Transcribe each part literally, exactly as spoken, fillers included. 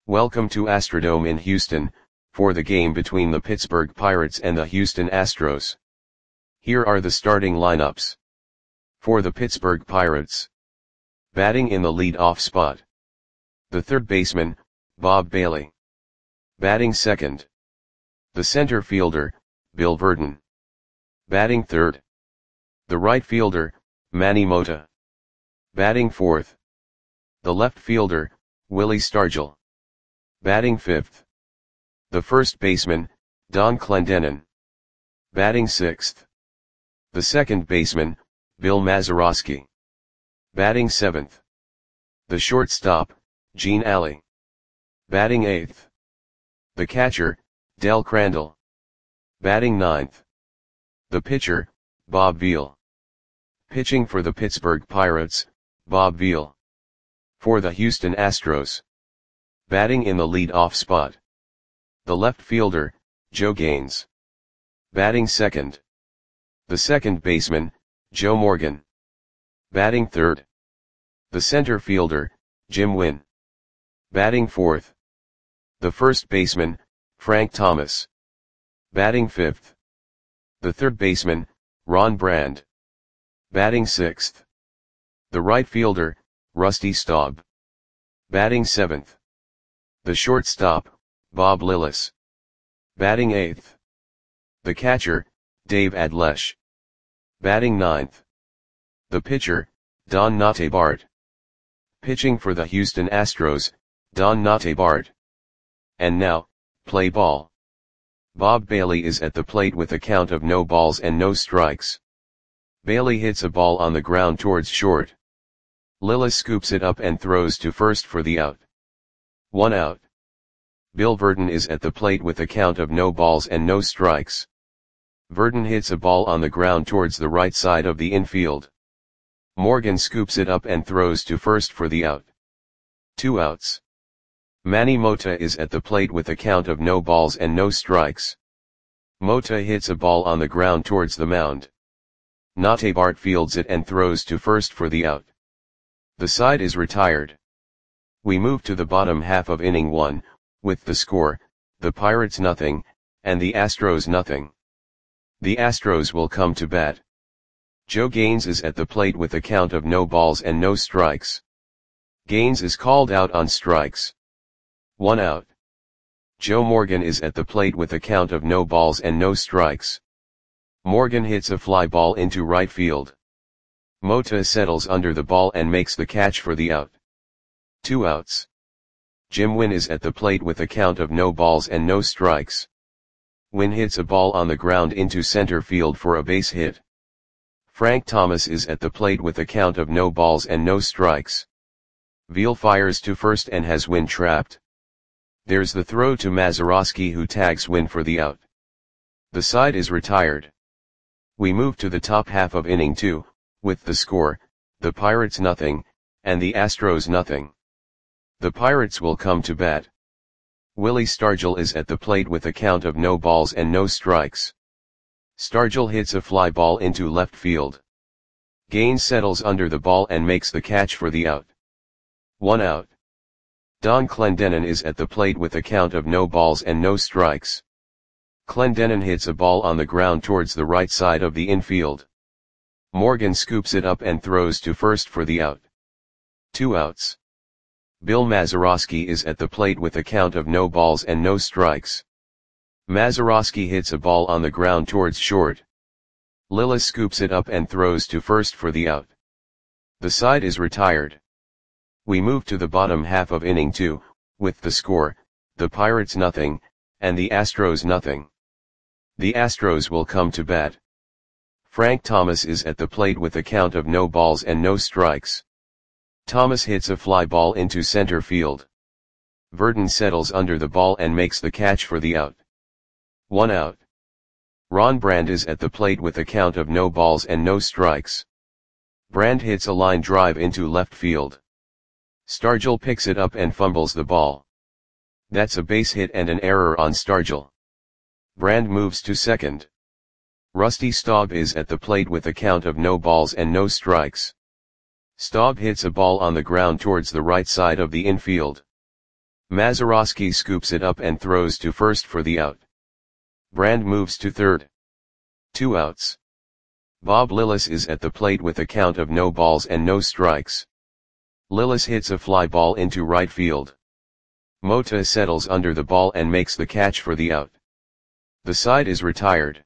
Welcome to Astrodome in Houston, for the game between the Pittsburgh Pirates and the Houston Astros. Here are the starting lineups. For the Pittsburgh Pirates. Batting in the lead-off spot. The third baseman, Bob Bailey. Batting second. The center fielder, Bill Virdon. Batting third. The right fielder, Manny Mota. Batting fourth. The left fielder, Willie Stargell. Batting fifth. The first baseman, Don Clendenon. Batting sixth. The second baseman, Bill Mazeroski. Batting seventh. The shortstop, Gene Alley. Batting eighth. The catcher, Del Crandall. Batting ninth. The pitcher, Bob Veal. Pitching for the Pittsburgh Pirates, Bob Veal. For the Houston Astros. Batting in the lead-off spot. The left fielder, Joe Gaines. Batting second. The second baseman, Joe Morgan. Batting third. The center fielder, Jim Wynn. Batting fourth. The first baseman, Frank Thomas. Batting fifth. The third baseman, Ron Brand. Batting sixth. The right fielder, Rusty Staub. Batting seventh. The shortstop, Bob Lillis. Batting eighth. The catcher, Dave Adlesh. Batting ninth. The pitcher, Don Notabart. Pitching for the Houston Astros, Don Notabart. And now, play ball. Bob Bailey is at the plate with a count of no balls and no strikes. Bailey hits a ball on the ground towards short. Lillis scoops it up and throws to first for the out. One out. Bill Virdon is at the plate with a count of no balls and no strikes. Virdon hits a ball on the ground towards the right side of the infield. Morgan scoops it up and throws to first for the out. Two outs. Manny Mota is at the plate with a count of no balls and no strikes. Mota hits a ball on the ground towards the mound. Notabart fields it and throws to first for the out. The side is retired. We move to the bottom half of inning one, with the score, the Pirates nothing, and the Astros nothing. The Astros will come to bat. Joe Gaines is at the plate with a count of no balls and no strikes. Gaines is called out on strikes. One out. Joe Morgan is at the plate with a count of no balls and no strikes. Morgan hits a fly ball into right field. Mota settles under the ball and makes the catch for the out. Two outs. Jim Wynn is at the plate with a count of no balls and no strikes. Wynn hits a ball on the ground into center field for a base hit. Frank Thomas is at the plate with a count of no balls and no strikes. Veal fires to first and has Wynn trapped. There's the throw to Mazeroski, who tags Wynn for the out. The side is retired. We move to the top half of inning two, with the score, the Pirates nothing, and the Astros nothing. The Pirates will come to bat. Willie Stargell is at the plate with a count of no balls and no strikes. Stargell hits a fly ball into left field. Gaines settles under the ball and makes the catch for the out. One out. Don Clendenon is at the plate with a count of no balls and no strikes. Clendenon hits a ball on the ground towards the right side of the infield. Morgan scoops it up and throws to first for the out. Two outs. Bill Mazeroski is at the plate with a count of no balls and no strikes. Mazeroski hits a ball on the ground towards short. Lillis scoops it up and throws to first for the out. The side is retired. We move to the bottom half of inning two, with the score, the Pirates nothing, and the Astros nothing. The Astros will come to bat. Frank Thomas is at the plate with a count of no balls and no strikes. Thomas hits a fly ball into center field. Virdon settles under the ball and makes the catch for the out. One out. Ron Brand is at the plate with a count of no balls and no strikes. Brand hits a line drive into left field. Stargell picks it up and fumbles the ball. That's a base hit and an error on Stargell. Brand moves to second. Rusty Staub is at the plate with a count of no balls and no strikes. Staub hits a ball on the ground towards the right side of the infield. Mazeroski scoops it up and throws to first for the out. Brand moves to third. Two outs. Bob Lillis is at the plate with a count of no balls and no strikes. Lillis hits a fly ball into right field. Mota settles under the ball and makes the catch for the out. The side is retired.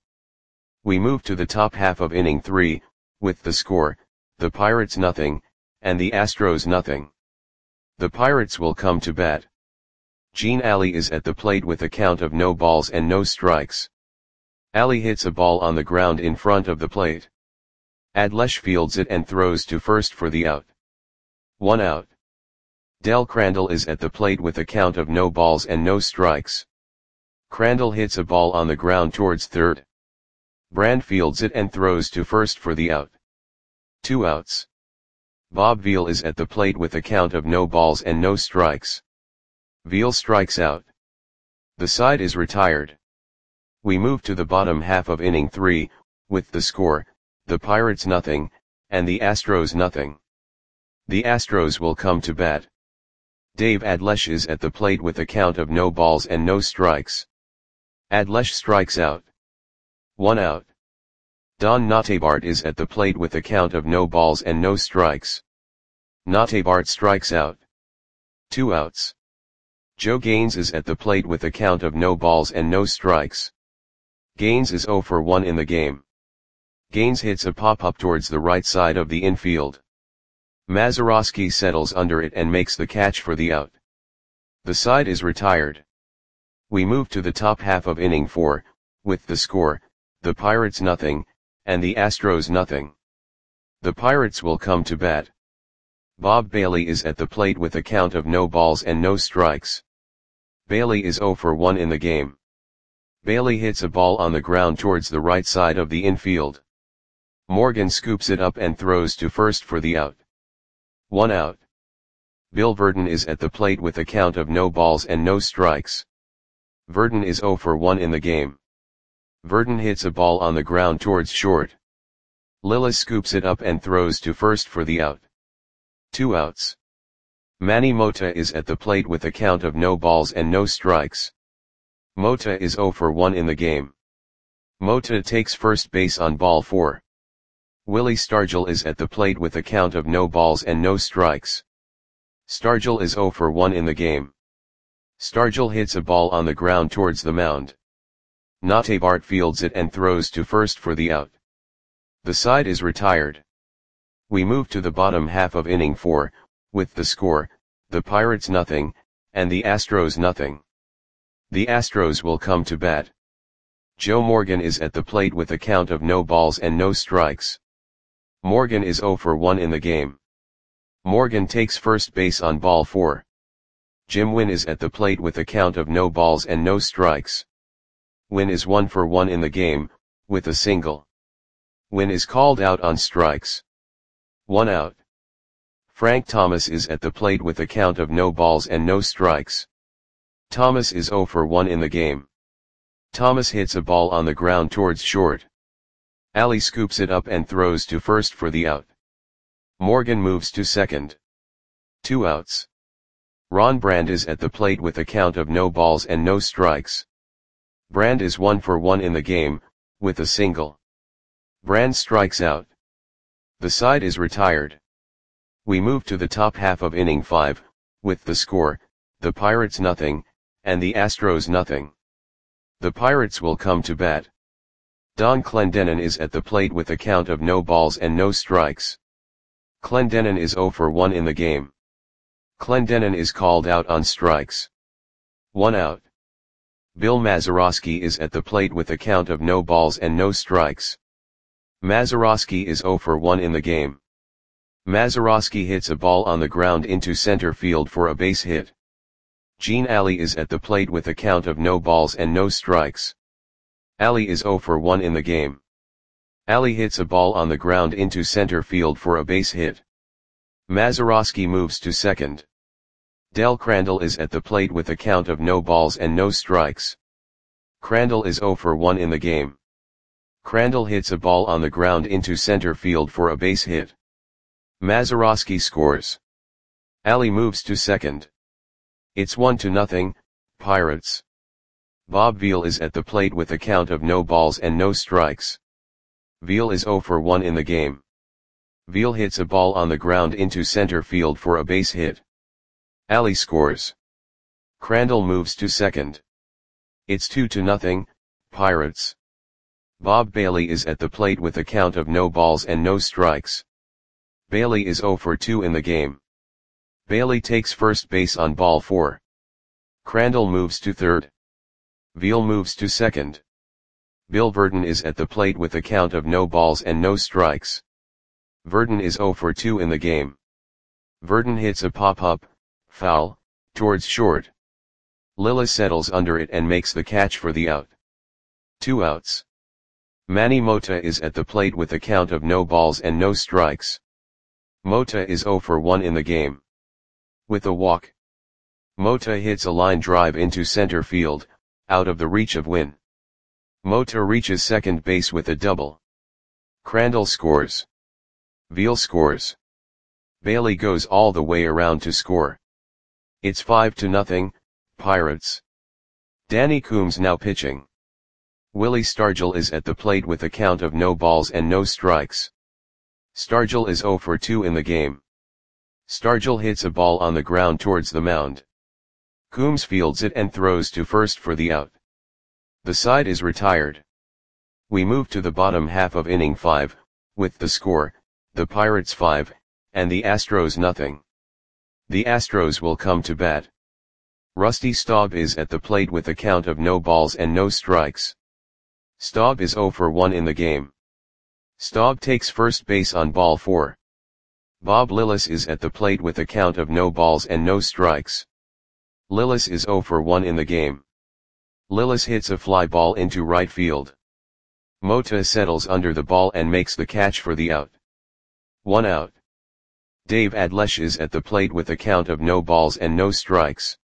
We move to the top half of inning three, with the score, the Pirates nothing, and the Astros nothing. The Pirates will come to bat. Gene Alley is at the plate with a count of no balls and no strikes. Alley hits a ball on the ground in front of the plate. Adlesh fields it and throws to first for the out. One out. Del Crandall is at the plate with a count of no balls and no strikes. Crandall hits a ball on the ground towards third. Brand fields it and throws to first for the out. Two outs. Bob Veal is at the plate with a count of no balls and no strikes. Veal strikes out. The side is retired. We move to the bottom half of inning three, with the score, the Pirates nothing, and the Astros nothing. The Astros will come to bat. Dave Adlesh is at the plate with a count of no balls and no strikes. Adlesh strikes out. One out. Don Notabart is at the plate with a count of no balls and no strikes. Notabart strikes out. Two outs. Joe Gaines is at the plate with a count of no balls and no strikes. Gaines is oh for one in the game. Gaines hits a pop-up towards the right side of the infield. Mazeroski settles under it and makes the catch for the out. The side is retired. We move to the top half of inning four, with the score, the Pirates nothing, and the Astros nothing. The Pirates will come to bat. Bob Bailey is at the plate with a count of no balls and no strikes. Bailey is oh for one in the game. Bailey hits a ball on the ground towards the right side of the infield. Morgan scoops it up and throws to first for the out. One out. Bill Verdon is at the plate with a count of no balls and no strikes. Verdon is oh for one in the game. Verdon hits a ball on the ground towards short. Lillis scoops it up and throws to first for the out. Two outs. Manny Mota is at the plate with a count of no balls and no strikes. Mota is oh for one in the game. Mota takes first base on ball four. Willie Stargell is at the plate with a count of no balls and no strikes. Stargell is oh for one in the game. Stargell hits a ball on the ground towards the mound. Notabart fields it and throws to first for the out. The side is retired. We move to the bottom half of inning four, with the score, the Pirates nothing, and the Astros nothing. The Astros will come to bat. Joe Morgan is at the plate with a count of no balls and no strikes. Morgan is oh for one in the game. Morgan takes first base on ball four. Jim Wynn is at the plate with a count of no balls and no strikes. Wynn is one for one in the game, with a single. Wynn is called out on strikes. One out. Frank Thomas is at the plate with a count of no balls and no strikes. Thomas is oh for one in the game. Thomas hits a ball on the ground towards short. Alley scoops it up and throws to first for the out. Morgan moves to second. Two outs. Ron Brand is at the plate with a count of no balls and no strikes. Brand is one for one in the game, with a single. Brand strikes out. The side is retired. We move to the top half of inning five, with the score, the Pirates nothing, and the Astros nothing. The Pirates will come to bat. Don Clendenon is at the plate with a count of no balls and no strikes. Clendenon is oh for one in the game. Clendenon is called out on strikes. One out. Bill Mazeroski is at the plate with a count of no balls and no strikes. Mazeroski is oh for one in the game. Mazeroski hits a ball on the ground into center field for a base hit. Gene Alley is at the plate with a count of no balls and no strikes. Alley is oh for one in the game. Alley hits a ball on the ground into center field for a base hit. Mazeroski moves to second. Del Crandall is at the plate with a count of no balls and no strikes. Crandall is oh for one in the game. Crandall hits a ball on the ground into center field for a base hit. Mazeroski scores. Alley moves to second. It's one to nothing, Pirates. Bob Veal is at the plate with a count of no balls and no strikes. Veal is zero for one in the game. Veal hits a ball on the ground into center field for a base hit. Alley scores. Crandall moves to second. It's two to nothing, Pirates. Bob Bailey is at the plate with a count of no balls and no strikes. Bailey is zero for two in the game. Bailey takes first base on ball four. Crandall moves to third. Veal moves to second. Bill Verdon is at the plate with a count of no balls and no strikes. Verdon is zero for two in the game. Verdon hits a pop-up, foul, towards short. Lillis settles under it and makes the catch for the out. Two outs. Manny Mota is at the plate with a count of no balls and no strikes. Mota is zero for one in the game. With a walk. Mota hits a line drive into center field, out of the reach of Wynn. Mota reaches second base with a double. Crandall scores. Veal scores. Bailey goes all the way around to score. It's five to nothing, Pirates. Danny Coombs now pitching. Willie Stargell is at the plate with a count of no balls and no strikes. Stargell is zero for two in the game. Stargell hits a ball on the ground towards the mound. Coombs fields it and throws to first for the out. The side is retired. We move to the bottom half of inning five, with the score, the Pirates five, and the Astros nothing. The Astros will come to bat. Rusty Staub is at the plate with a count of no balls and no strikes. Staub is zero for one in the game. Staub takes first base on ball four. Bob Lillis is at the plate with a count of no balls and no strikes. Lillis is zero for one in the game. Lillis hits a fly ball into right field. Mota settles under the ball and makes the catch for the out. One out. Dave Adlesh is at the plate with a count of no balls and no strikes.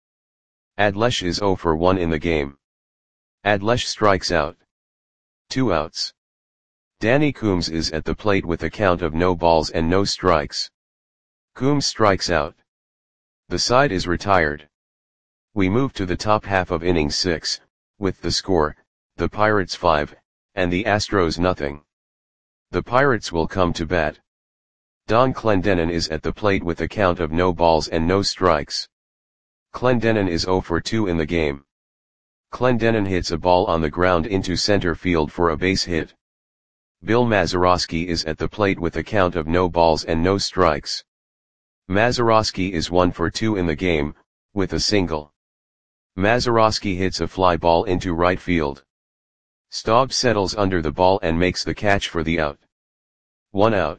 Adlesh is zero for one in the game. Adlesh strikes out. Two outs. Danny Coombs is at the plate with a count of no balls and no strikes. Coombs strikes out. The side is retired. We move to the top half of inning six, with the score, the Pirates five, and the Astros nothing. The Pirates will come to bat. Don Clendenon is at the plate with a count of no balls and no strikes. Clendenon is zero for two in the game. Clendenon hits a ball on the ground into center field for a base hit. Bill Mazeroski is at the plate with a count of no balls and no strikes. Mazeroski is one for two in the game, with a single. Mazeroski hits a fly ball into right field. Staub settles under the ball and makes the catch for the out. One out.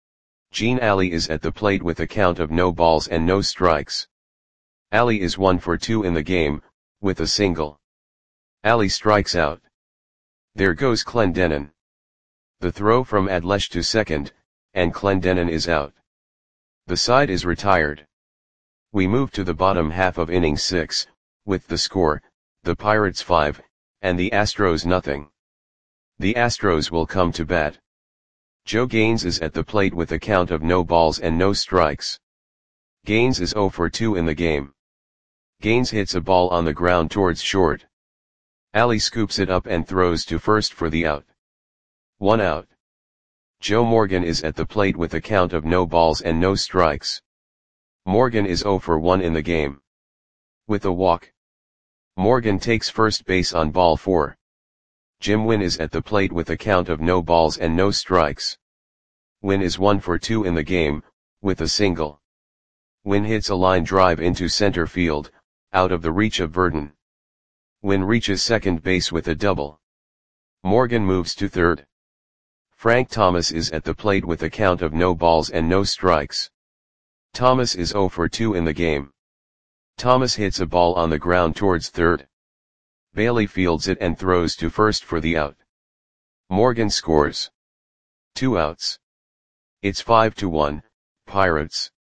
Gene Alley is at the plate with a count of no balls and no strikes. Alley is one for two in the game, with a single. Alley strikes out. There goes Clendenon. The throw from Adlesh to second, and Clendenon is out. The side is retired. We move to the bottom half of inning six, with the score, the Pirates five, and the Astros nothing. The Astros will come to bat. Joe Gaines is at the plate with a count of no balls and no strikes. Gaines is zero for two in the game. Gaines hits a ball on the ground towards short. Alley scoops it up and throws to first for the out. One out. Joe Morgan is at the plate with a count of no balls and no strikes. Morgan is zero for one in the game. With a walk. Morgan takes first base on ball four. Jim Wynn is at the plate with a count of no balls and no strikes. Wynn is one for two in the game, with a single. Wynn hits a line drive into center field, out of the reach of Verdon. Wynn reaches second base with a double. Morgan moves to third. Frank Thomas is at the plate with a count of no balls and no strikes. Thomas is zero for two in the game. Thomas hits a ball on the ground towards third. Bailey fields it and throws to first for the out. Morgan scores. Two outs. It's five to one, Pirates.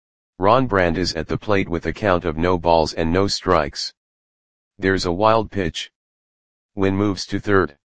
Ron Brand is at the plate with a count of no balls and no strikes. There's a wild pitch. Wynn moves to third.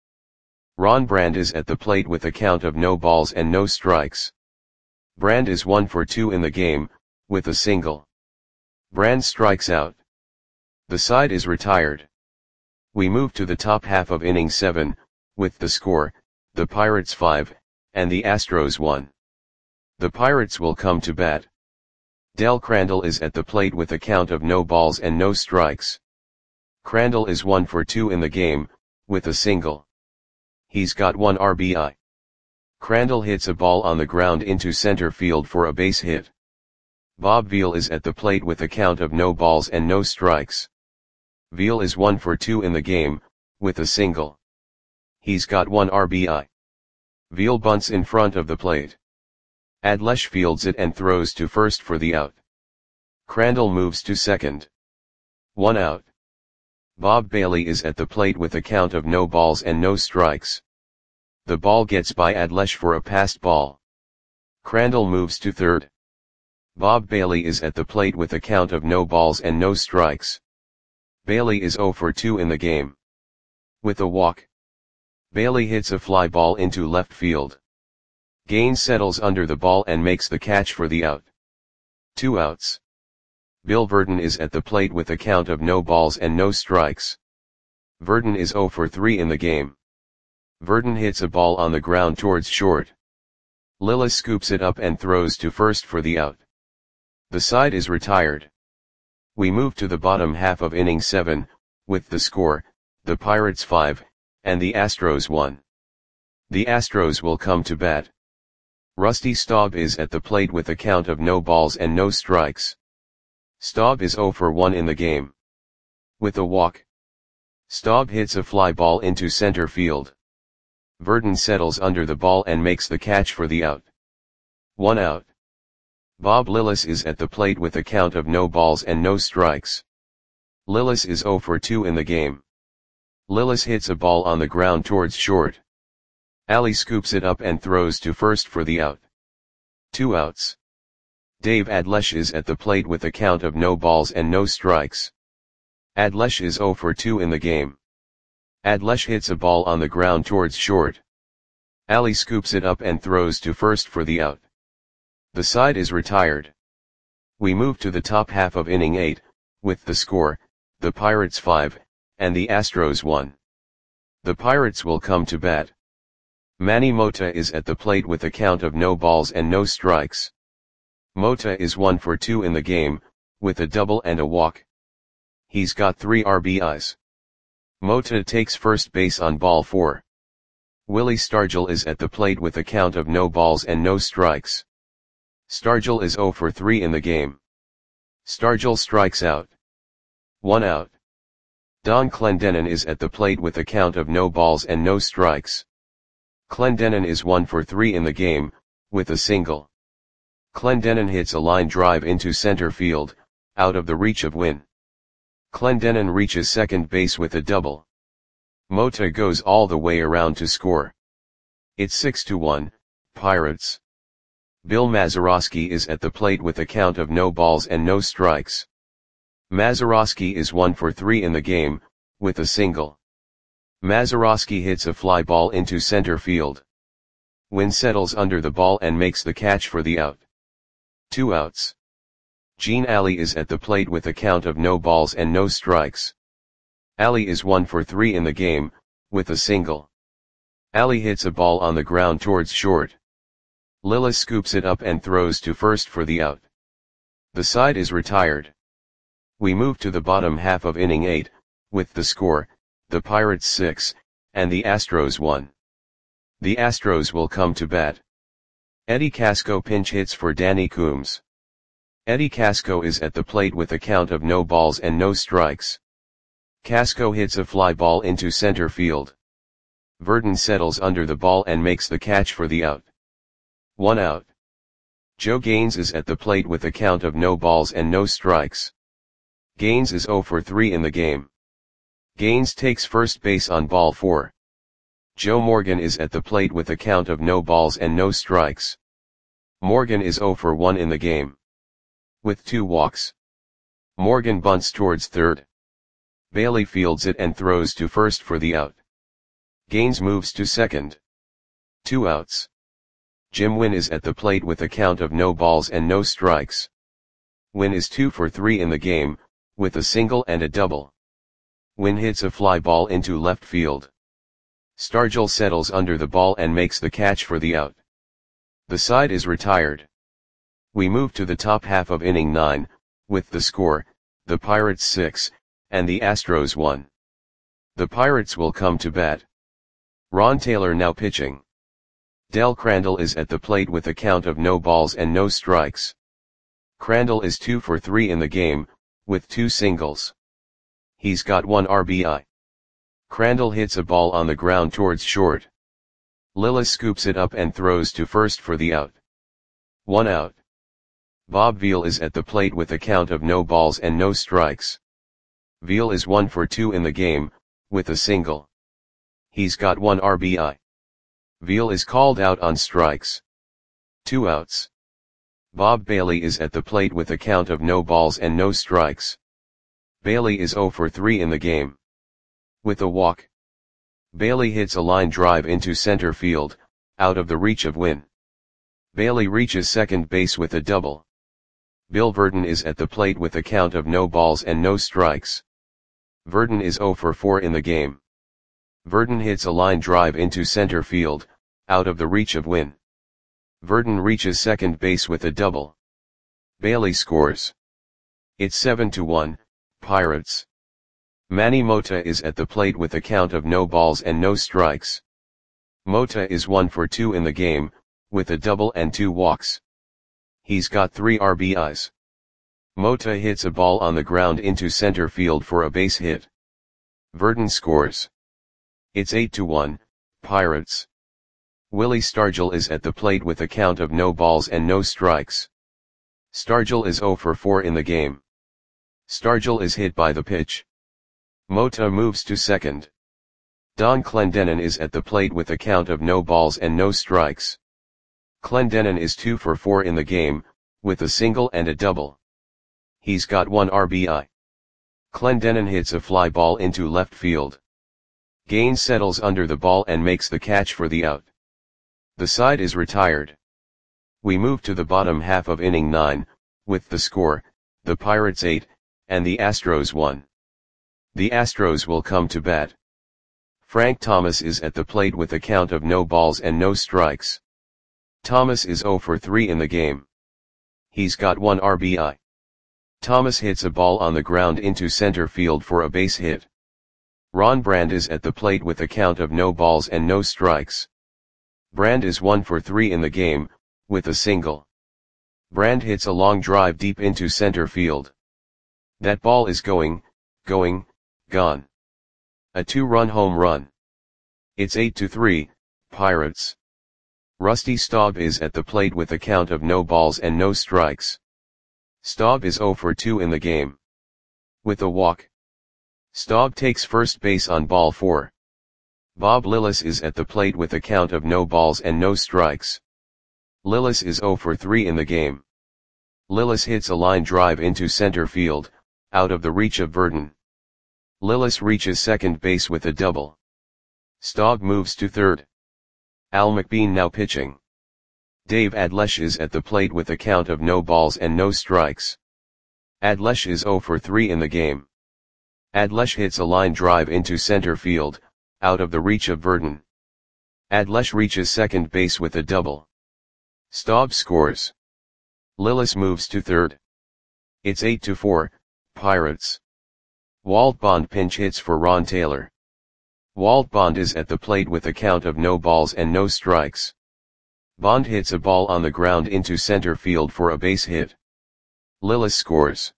Ron Brand is at the plate with a count of no balls and no strikes. Brand is one for two in the game, with a single. Brand strikes out. The side is retired. We move to the top half of inning seven, with the score, the Pirates five, and the Astros one. The Pirates will come to bat. Del Crandall is at the plate with a count of no balls and no strikes. Crandall is one for two in the game, with a single. He's got one R B I. Crandall hits a ball on the ground into center field for a base hit. Bob Veal is at the plate with a count of no balls and no strikes. Veal is one for two in the game, with a single. He's got one R B I. Veal bunts in front of the plate. Adlesh fields it and throws to first for the out. Crandall moves to second. One out. Bob Bailey is at the plate with a count of no balls and no strikes. The ball gets by Adlesh for a passed ball. Crandall moves to third. Bob Bailey is at the plate with a count of no balls and no strikes. Bailey is zero for two in the game. With a walk. Bailey hits a fly ball into left field. Gaines settles under the ball and makes the catch for the out. Two outs. Bill Verdon is at the plate with a count of no balls and no strikes. Verdon is zero for three in the game. Verdon hits a ball on the ground towards short. Lillis scoops it up and throws to first for the out. The side is retired. We move to the bottom half of inning seven, with the score, the Pirates five, and the Astros one. The Astros will come to bat. Rusty Staub is at the plate with a count of no balls and no strikes. Staub is zero for one in the game. With a walk. Staub hits a fly ball into center field. Verdon settles under the ball and makes the catch for the out. One out. Bob Lillis is at the plate with a count of no balls and no strikes. Lillis is zero for two in the game. Lillis hits a ball on the ground towards short. Ali scoops it up and throws to first for the out. Two outs. Dave Adlesh is at the plate with a count of no balls and no strikes. Adlesh is zero for two in the game. Adlesh hits a ball on the ground towards short. Ali scoops it up and throws to first for the out. The side is retired. We move to the top half of inning eight, with the score, the Pirates five, and the Astros one. The Pirates will come to bat. Manny Mota is at the plate with a count of no balls and no strikes. Mota is one for two in the game, with a double and a walk. He's got three R B Is. Mota takes first base on ball four. Willie Stargell is at the plate with a count of no balls and no strikes. Stargell is zero for three in the game. Stargell strikes out. One out. Don Clendenon is at the plate with a count of no balls and no strikes. Clendenon is one for three in the game, with a single. Clendenon hits a line drive into center field, out of the reach of Wynn. Clendenon reaches second base with a double. Mota goes all the way around to score. It's six to one, Pirates. Bill Mazeroski is at the plate with a count of no balls and no strikes. Mazeroski is one for three in the game, with a single. Mazeroski hits a fly ball into center field. Wynn settles under the ball and makes the catch for the out. Two outs. Gene Ali is at the plate with a count of no balls and no strikes. Ali is one for three in the game, with a single. Ali hits a ball on the ground towards short. Lillis scoops it up and throws to first for the out. The side is retired. We move to the bottom half of inning eight, with the score, the Pirates six, and the Astros one. The Astros will come to bat. Eddie Casco pinch hits for Danny Coombs. Eddie Casco is at the plate with a count of no balls and no strikes. Casco hits a fly ball into center field. Verdon settles under the ball and makes the catch for the out. One out. Joe Gaines is at the plate with a count of no balls and no strikes. Gaines is zero for three in the game. Gaines takes first base on ball four. Joe Morgan is at the plate with a count of no balls and no strikes. Morgan is zero for one in the game. With two walks. Morgan bunts towards third. Bailey fields it and throws to first for the out. Gaines moves to second. Two outs. Jim Wynn is at the plate with a count of no balls and no strikes. Wynn is two for three in the game, with a single and a double. Wynn hits a fly ball into left field. Stargell settles under the ball and makes the catch for the out. The side is retired. We move to the top half of inning nine, with the score, the Pirates six, and the Astros one. The Pirates will come to bat. Ron Taylor now pitching. Del Crandall is at the plate with a count of no balls and no strikes. Crandall is two for three in the game, with two singles. He's got one R B I. Crandall hits a ball on the ground towards short. Lillis scoops it up and throws to first for the out. One out. Bob Veal is at the plate with a count of no balls and no strikes. Veal is one for two in the game, with a single. He's got one R B I. Veal is called out on strikes. Two outs. Bob Bailey is at the plate with a count of no balls and no strikes. Bailey is zero for three in the game. With a walk. Bailey hits a line drive into center field, out of the reach of Wynn. Bailey reaches second base with a double. Bill Verdon is at the plate with a count of no balls and no strikes. Verdon is zero for four in the game. Verdon hits a line drive into center field, out of the reach of Wynn. Verdon reaches second base with a double. Bailey scores. It's seven to one, Pirates. Manny Mota is at the plate with a count of no balls and no strikes. Mota is one for two in the game, with a double and two walks. He's got three R B Is. Mota hits a ball on the ground into center field for a base hit. Verdon scores. It's eight to one, Pirates. Willie Stargell is at the plate with a count of no balls and no strikes. Stargell is zero for four in the game. Stargell is hit by the pitch. Mota moves to second. Don Clendenon is at the plate with a count of no balls and no strikes. Clendenon is two for four in the game, with a single and a double. He's got one R B I. Clendenon hits a fly ball into left field. Gaines settles under the ball and makes the catch for the out. The side is retired. We move to the bottom half of inning nine, with the score, the Pirates eight, and the Astros one. The Astros will come to bat. Frank Thomas is at the plate with a count of no balls and no strikes. Thomas is zero for three in the game. He's got one R B I. Thomas hits a ball on the ground into center field for a base hit. Ron Brand is at the plate with a count of no balls and no strikes. Brand is one for three in the game, with a single. Brand hits a long drive deep into center field. That ball is going, going, gone. A two-run home run. It's eight to three, Pirates. Rusty Staub is at the plate with a count of no balls and no strikes. Staub is zero for two in the game. With a walk. Staub takes first base on ball four. Bob Lillis is at the plate with a count of no balls and no strikes. Lillis is zero for three in the game. Lillis hits a line drive into center field, out of the reach of Verdon. Lillis reaches second base with a double. Staub moves to third. Al McBean now pitching. Dave Adlesh is at the plate with a count of no balls and no strikes. Adlesh is zero for three in the game. Adlesh hits a line drive into center field, out of the reach of Verdon. Adlesh reaches second base with a double. Staub scores. Lillis moves to third. It's eight to four, Pirates. Walt Bond pinch hits for Ron Taylor. Walt Bond is at the plate with a count of no balls and no strikes. Bond hits a ball on the ground into center field for a base hit. Lillis scores.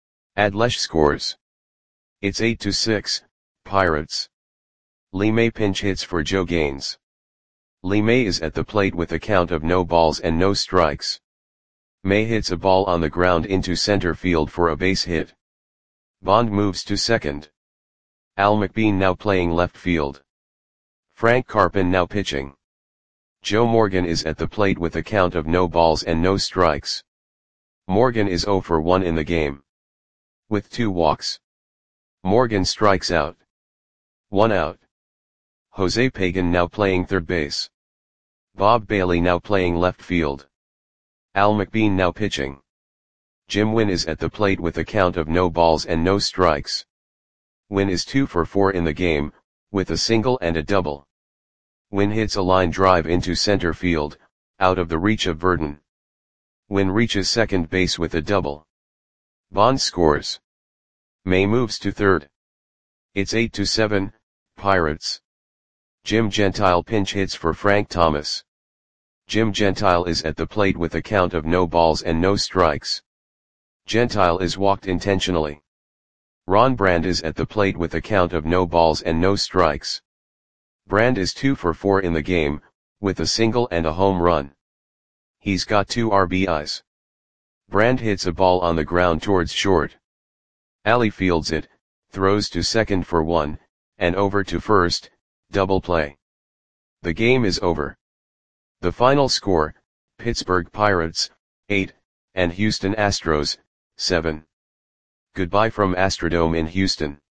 Adlesh scores. It's eight to six, Pirates. Lee May pinch hits for Joe Gaines. Lee May is at the plate with a count of no balls and no strikes. May hits a ball on the ground into center field for a base hit. Bond moves to second. Al McBean now playing left field. Frank Carpin now pitching. Joe Morgan is at the plate with a count of no balls and no strikes. Morgan is zero for one in the game. With two walks. Morgan strikes out. One out. Jose Pagan now playing third base. Bob Bailey now playing left field. Al McBean now pitching. Jim Wynn is at the plate with a count of no balls and no strikes. Wynn is two for four in the game, with a single and a double. Wynn hits a line drive into center field, out of the reach of Verdon. Wynn reaches second base with a double. Bonds scores. May moves to third. It's eight to seven, Pirates. Jim Gentile pinch hits for Frank Thomas. Jim Gentile is at the plate with a count of no balls and no strikes. Gentile is walked intentionally. Ron Brand is at the plate with a count of no balls and no strikes. Brand is two for four in the game, with a single and a home run. He's got two R B Is. Brand hits a ball on the ground towards short. Alley fields it, throws to second for one, and over to first, double play. The game is over. The final score, Pittsburgh Pirates, eight, and Houston Astros, seven. Goodbye from Astrodome in Houston.